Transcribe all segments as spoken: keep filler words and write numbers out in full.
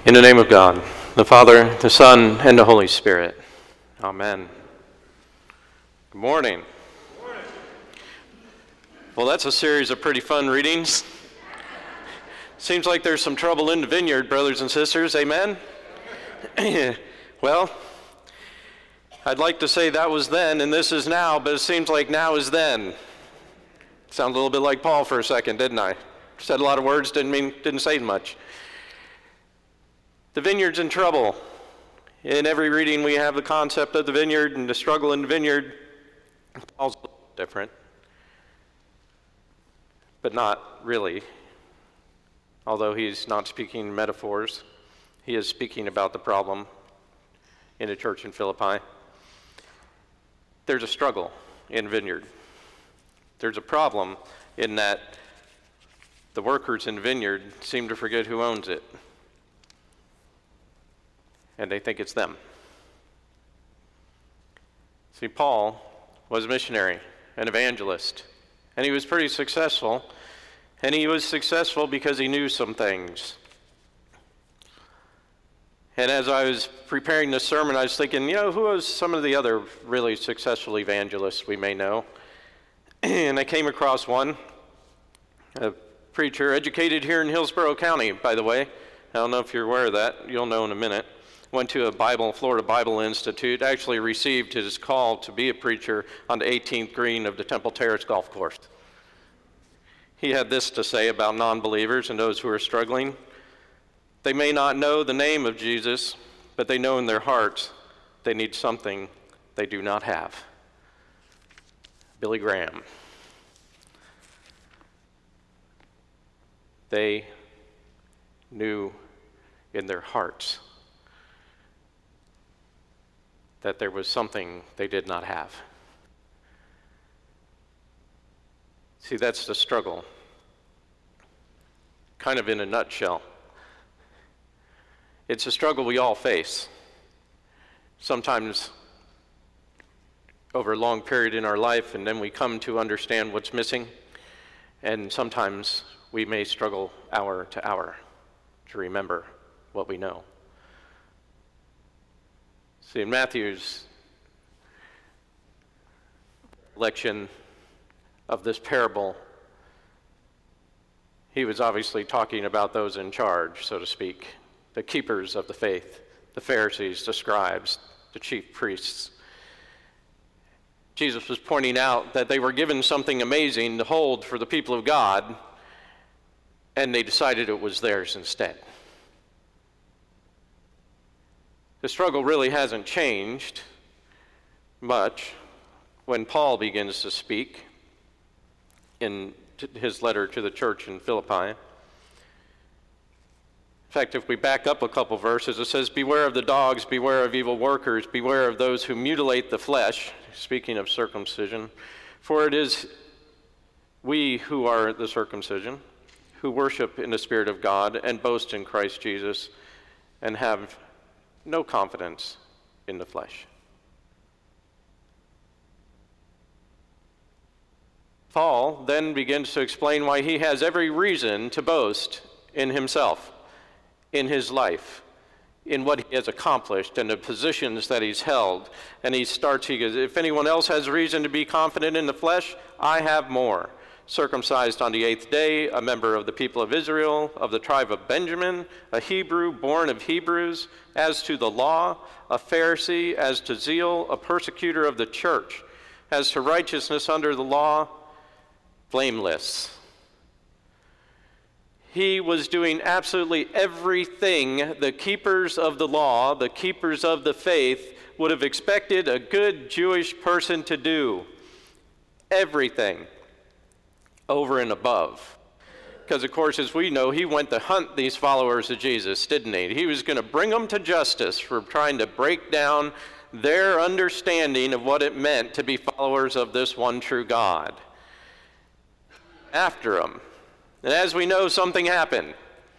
In the name of God, the Father, the Son, and the Holy Spirit. Amen. Good morning. Good morning. Well, that's a series of pretty fun readings. Seems like there's some trouble in the vineyard, brothers and sisters. Amen? Well, I'd like to say that was then and this is now, but it seems like now is then. Sounded a little bit like Paul for a second, didn't I? Said a lot of words, didn't mean, didn't say much. The vineyard's in trouble. In every reading we have the concept of the vineyard and the struggle in the vineyard. Paul's a little different, but not really. Although he's not speaking in metaphors, he is speaking about the problem in the church in Philippi. There's a struggle in vineyard. There's a problem in that the workers in the vineyard seem to forget who owns it. And they think it's them. See, Paul was a missionary, an evangelist, and he was pretty successful. And he was successful because he knew some things. And as I was preparing this sermon, I was thinking, you know, who are some of the other really successful evangelists we may know? And I came across one, a preacher, educated here in Hillsborough County, by the way. I don't know if you're aware of that. You'll know in a minute. Went to a Bible, Florida Bible Institute, actually received his call to be a preacher on the eighteenth green of the Temple Terrace golf course. He had this to say about non-believers and those who are struggling. They may not know the name of Jesus, but they know in their hearts they need something they do not have. Billy Graham. They knew in their hearts that there was something they did not have. See, that's the struggle, kind of in a nutshell. It's a struggle we all face, sometimes over a long period in our life, and then we come to understand what's missing, and sometimes we may struggle hour to hour to remember what we know. See, in Matthew's lection of this parable, he was obviously talking about those in charge, so to speak, the keepers of the faith, the Pharisees, the scribes, the chief priests. Jesus was pointing out that they were given something amazing to hold for the people of God, and they decided it was theirs instead. The struggle really hasn't changed much when Paul begins to speak in his letter to the church in Philippi. In fact, if we back up a couple verses, it says, "Beware of the dogs, beware of evil workers, beware of those who mutilate the flesh," speaking of circumcision, "for it is we who are the circumcision, who worship in the Spirit of God and boast in Christ Jesus and have no confidence in the flesh." Paul then begins to explain why he has every reason to boast in himself, in his life, in what he has accomplished and the positions that he's held. And he starts, he goes, if anyone else has reason to be confident in the flesh, I have more. Circumcised on the eighth day, a member of the people of Israel, of the tribe of Benjamin, a Hebrew born of Hebrews, as to the law, a Pharisee, as to zeal, a persecutor of the church, as to righteousness under the law, blameless. He was doing absolutely everything the keepers of the law, the keepers of the faith, would have expected a good Jewish person to do. Everything. Over and above. Because, of course, as we know, he went to hunt these followers of Jesus, didn't he? He was going to bring them to justice for trying to break down their understanding of what it meant to be followers of this one true God. After them. And as we know, something happened.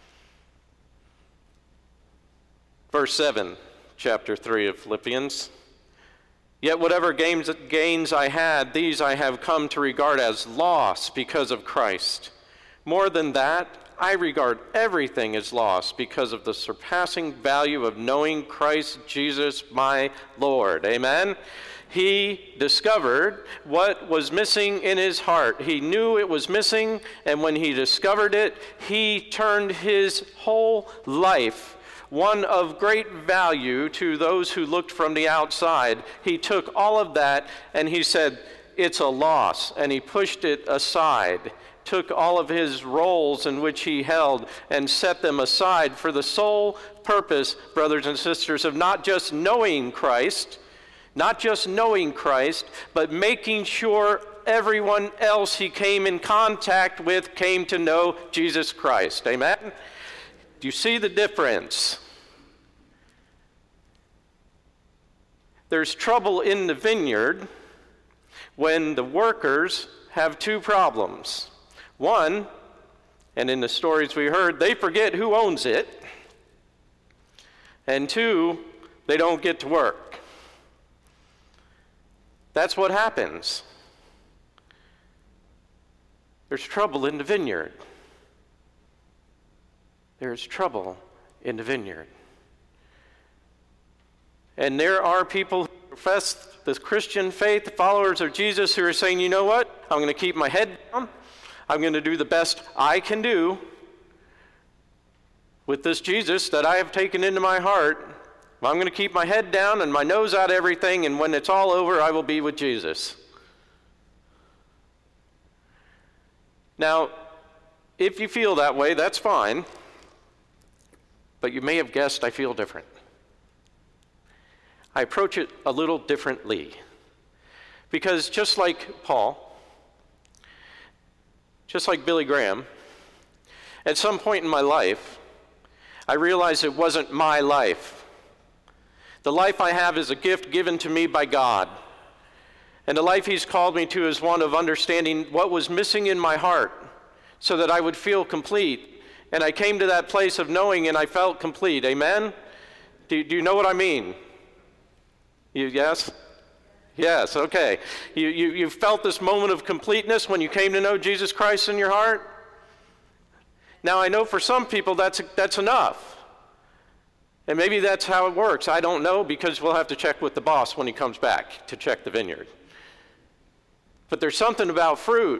Verse seven, chapter three of Philippians. "Yet whatever gains, gains I had, these I have come to regard as loss because of Christ. More than that, I regard everything as loss because of the surpassing value of knowing Christ Jesus my Lord. Amen? He discovered what was missing in his heart. He knew it was missing, and when he discovered it, he turned his whole life, one of great value to those who looked from the outside. He took all of that and he said, it's a loss, and he pushed it aside, took all of his roles in which he held and set them aside for the sole purpose, brothers and sisters, of not just knowing Christ, not just knowing Christ, but making sure everyone else he came in contact with came to know Jesus Christ. Amen? Do you see the difference? There's trouble in the vineyard when the workers have two problems. One, and in the stories we heard, they forget who owns it. And two, they don't get to work. That's what happens. There's trouble in the vineyard. There's trouble in the vineyard. And there are people who profess the Christian faith, the followers of Jesus, who are saying, you know what? I'm going to keep my head down. I'm going to do the best I can do with this Jesus that I have taken into my heart. I'm going to keep my head down and my nose out of everything, and when it's all over, I will be with Jesus. Now, if you feel that way, that's fine, but you may have guessed I feel different. I approach it a little differently, because just like Paul, just like Billy Graham, at some point in my life, I realized it wasn't my life. The life I have is a gift given to me by God. And the life he's called me to is one of understanding what was missing in my heart so that I would feel complete. And I came to that place of knowing and I felt complete. Amen? Do, do you know what I mean? You, yes? Yes, okay. You, you, you felt this moment of completeness when you came to know Jesus Christ in your heart? Now, I know for some people that's, that's enough. And maybe that's how it works. I don't know, because we'll have to check with the boss when he comes back to check the vineyard. But there's something about fruit.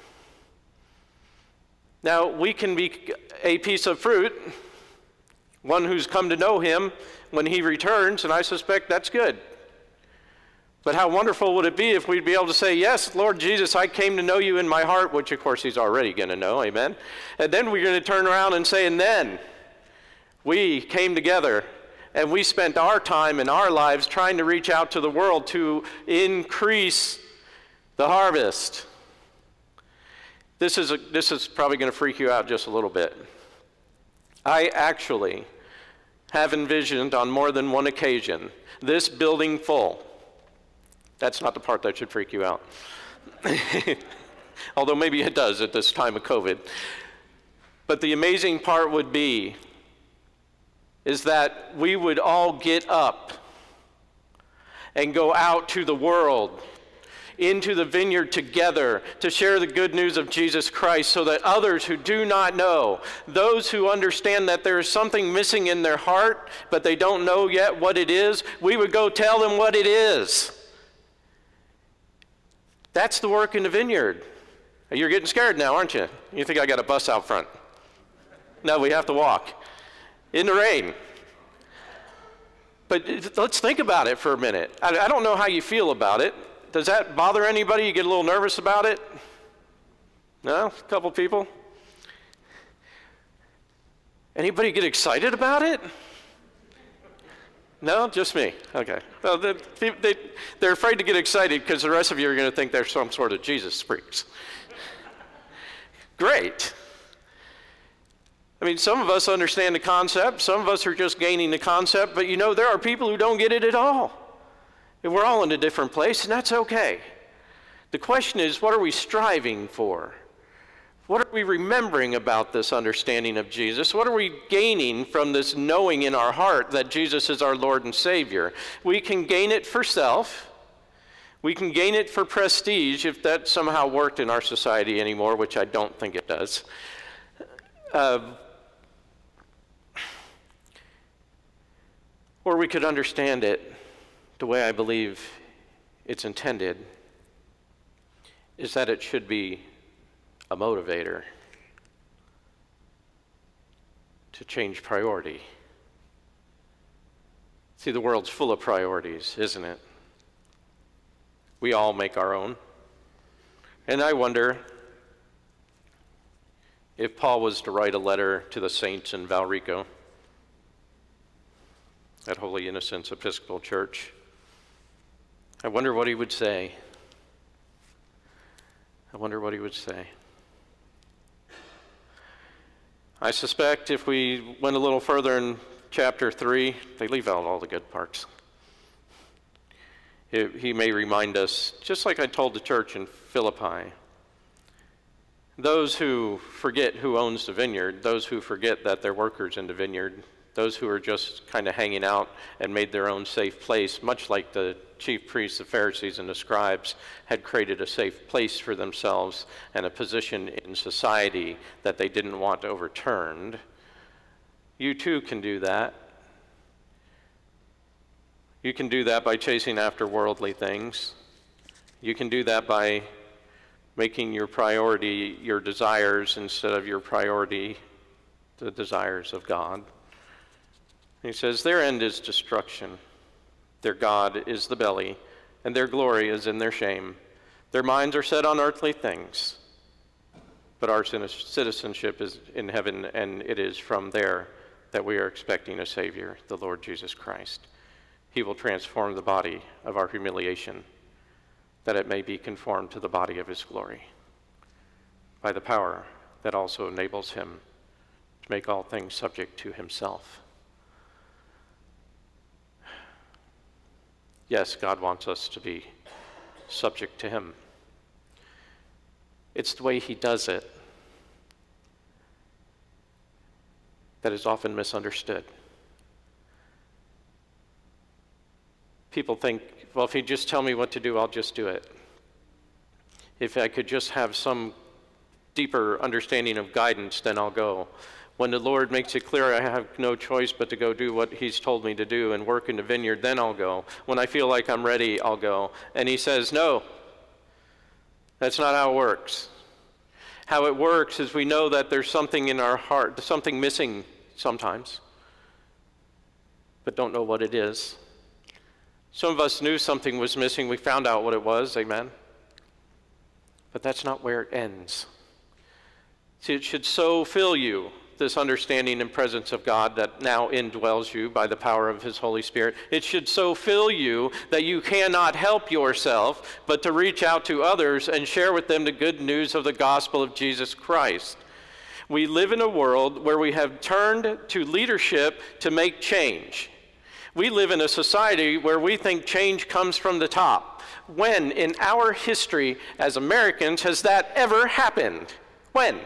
Now, we can be a piece of fruit, one who's come to know him when he returns, and I suspect that's good. But how wonderful would it be if we'd be able to say, yes, Lord Jesus, I came to know you in my heart, which of course he's already going to know, amen? And then we're going to turn around and say, and then we came together and we spent our time and our lives trying to reach out to the world to increase the harvest. This is, a, this is probably going to freak you out just a little bit. I actually have envisioned on more than one occasion this building full. That's not the part that should freak you out. Although maybe it does at this time of COVID. But the amazing part would be is that we would all get up and go out to the world, into the vineyard together to share the good news of Jesus Christ so that others who do not know, those who understand that there is something missing in their heart, but they don't know yet what it is, we would go tell them what it is. That's the work in the vineyard. You're getting scared now, aren't you? You think I got a bus out front? No, we have to walk in the rain. But let's think about it for a minute. I, I don't know how you feel about it. Does that bother anybody? You get a little nervous about it? No? A couple people? Anybody get excited about it? No? Just me? Okay. Well, they, they, they're afraid to get excited because the rest of you are going to think they're some sort of Jesus freaks. Great. I mean, some of us understand the concept. Some of us are just gaining the concept. But you know, there are people who don't get it at all. And we're all in a different place, and that's okay. The question is, what are we striving for? What are we remembering about this understanding of Jesus? What are we gaining from this knowing in our heart that Jesus is our Lord and Savior? We can gain it for self. We can gain it for prestige, if that somehow worked in our society anymore, which I don't think it does. Uh, or we could understand it the way I believe it's intended, is that it should be a motivator to change priority. See, the world's full of priorities, isn't it? We all make our own. And I wonder if Paul was to write a letter to the saints in Valrico at Holy Innocents Episcopal Church, I wonder what he would say. I wonder what he would say. I suspect if we went a little further in chapter three, they leave out all the good parts. It, he may remind us, just like I told the church in Philippi, those who forget who owns the vineyard, those who forget that they're workers in the vineyard, those who are just kind of hanging out and made their own safe place, much like the chief priests, the Pharisees, and the scribes had created a safe place for themselves and a position in society that they didn't want overturned. You too can do that. You can do that by chasing after worldly things. You can do that by making your priority your desires instead of your priority the desires of God. He says, their end is destruction. Their God is the belly, and their glory is in their shame. Their minds are set on earthly things, but our citizenship is in heaven, and it is from there that we are expecting a Savior, the Lord Jesus Christ. He will transform the body of our humiliation, that it may be conformed to the body of his glory, by the power that also enables him to make all things subject to himself. Yes, God wants us to be subject to him. It's the way he does it that is often misunderstood. People think, well, if he'd just tell me what to do, I'll just do it. If I could just have some deeper understanding of guidance, then I'll go. When the Lord makes it clear I have no choice but to go do what he's told me to do and work in the vineyard, then I'll go. When I feel like I'm ready, I'll go. And he says, no, that's not how it works. How it works is we know that there's something in our heart, something missing sometimes, but don't know what it is. Some of us knew something was missing. We found out what it was, amen? But that's not where it ends. See, it should so fill you, this understanding and presence of God that now indwells you by the power of his Holy Spirit. It should so fill you that you cannot help yourself but to reach out to others and share with them the good news of the gospel of Jesus Christ. We live in a world where we have turned to leadership to make change. We live in a society where we think change comes from the top. When in our history as Americans has that ever happened? When?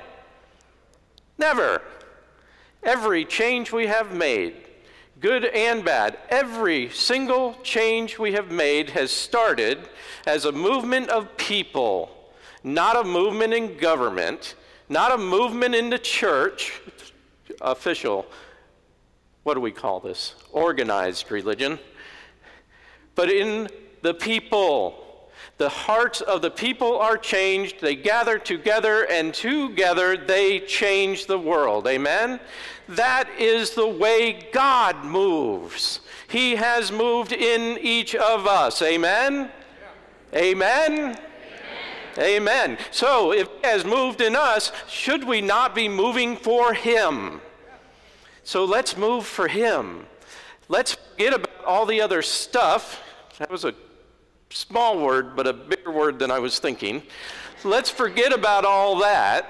Never. Every change we have made, good and bad, every single change we have made has started as a movement of people, not a movement in government, not a movement in the church, official, what do we call this? Organized religion, but in the people. The hearts of the people are changed. They gather together, and together they change the world. Amen? That is the way God moves. He has moved in each of us. Amen? Yeah. Amen? Amen? Amen. So, if He has moved in us, should we not be moving for Him? So let's move for Him. Let's forget about all the other stuff. That was a small word, but a bigger word than I was thinking. Let's forget about all that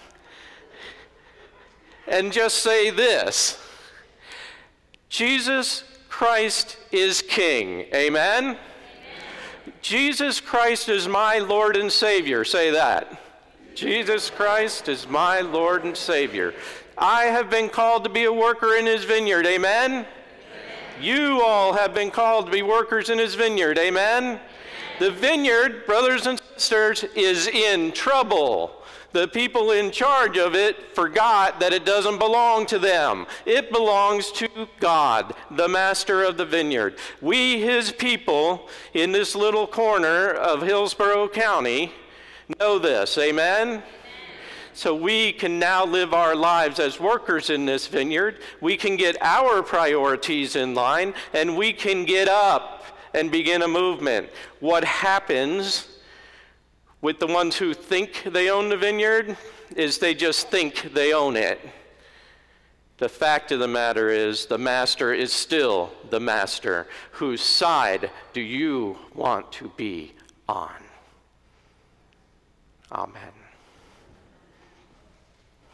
and just say this: Jesus Christ is King. Amen? Amen. Jesus Christ is my Lord and Savior. Say that. Jesus Christ is my Lord and Savior. I have been called to be a worker in His vineyard. Amen? Amen. You all have been called to be workers in His vineyard. Amen? The vineyard, brothers and sisters, is in trouble. The people in charge of it forgot that it doesn't belong to them. It belongs to God, the master of the vineyard. We, his people, in this little corner of Hillsborough County, know this. Amen? Amen? So we can now live our lives as workers in this vineyard. We can get our priorities in line, and we can get up and begin a movement. What happens with the ones who think they own the vineyard is they just think they own it. The fact of the matter is the master is still the master. Whose side do you want to be on? Amen.